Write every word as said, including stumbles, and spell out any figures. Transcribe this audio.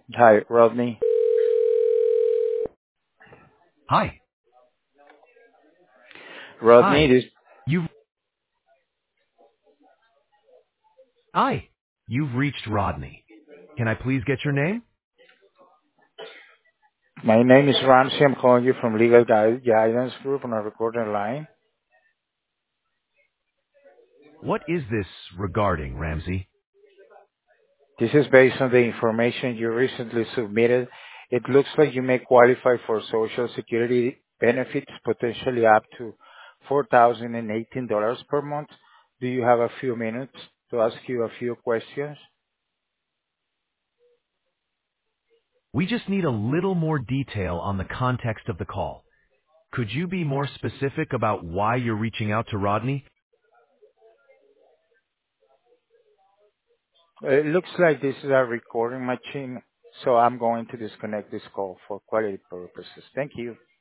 Hi, Rodney. Hi. Rodney, Hi. this, You've Hi. You've reached Rodney. Can I please get your name? my name is Ramsey. I'm calling you from Legal Gui- Guidance Group on a recording line. What is this regarding, Ramsey? This is based on the information you recently submitted. It looks like you may qualify for Social Security benefits, potentially up to four thousand eighteen dollars per month. Do you have a few minutes to ask you a few questions? We just need a little more detail on the context of the call. Could you be more specific about why you're reaching out to Rodney? It looks like this is a recording machine, so I'm going to disconnect this call for quality purposes. Thank you.